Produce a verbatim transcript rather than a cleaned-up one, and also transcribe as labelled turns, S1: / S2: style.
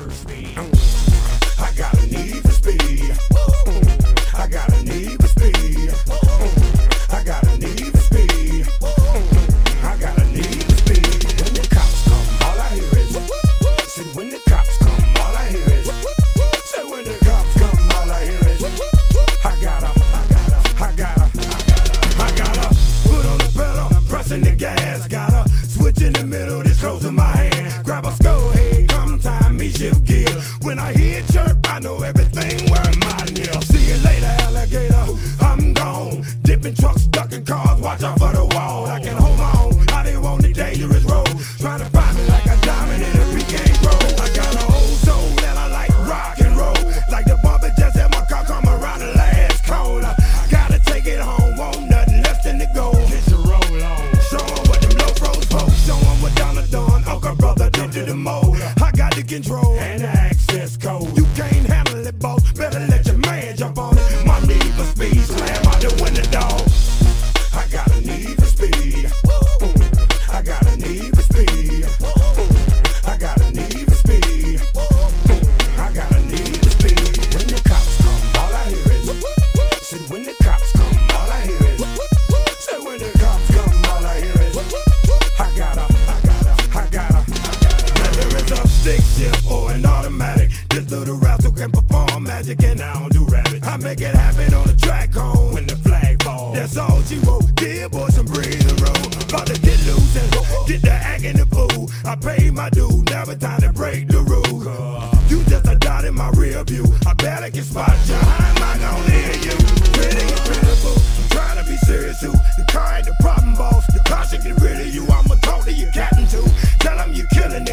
S1: for speed. I got a need for speed. I got a need for speed. I got a need for speed. I got a need for speed. When the cops come, all I hear is. Said when the cops come, all I hear is. Said when the cops come, all I hear is. I gotta, I gotta, I gotta, I gotta put on the pedal, pressing the gas. Gotta switch in the middle, this close in my hand. Grab a skull head, come time, me shift gear. When I hear chirp, I know everything where mine near. See you later, alligator, I'm gone. Dipping trucks, ducking cars, watch out for the wall. I can hold on, I didn't want the dangerous road. Trying to find me like a diamond in a P K road. I got an old soul and I like rock and roll. Like the bumper just had my car come around the last corner. Gotta take it home, won't nothing left in the goal. Get your roll on. Show 'em what them low pros folk. Show 'em what Donna Dawn, Uncle Brother did to the mold. I got the control and the access code. You can't handle it, boss. Better let your man jump on it. My need for speed, slam out the window, dog. I got a need for speed. I got a need for speed. I got a need for speed. I got a need for speed. When the cops come, all I hear is. Said when the cops come, all I hear is. Said when the cops come, all I hear is. I gotta, I gotta, I gotta. Now there is a stick shift or an automatic. This little rascal can perform magic and I don't do rabbit. I make it happen on the track home when the flag falls. That's all she wrote. Dear boy, some breeze and roll. About to get loose and get the act in the pool. I paid my due, never time to break the rules. You just a dot in my rear view. I better get spot you. How am I gonna hear you? Pretty and pitiful. I'm trying to be serious too. The car ain't the problem, boss. The car should get rid of you. I'ma talk to your captain too. Tell him you're killing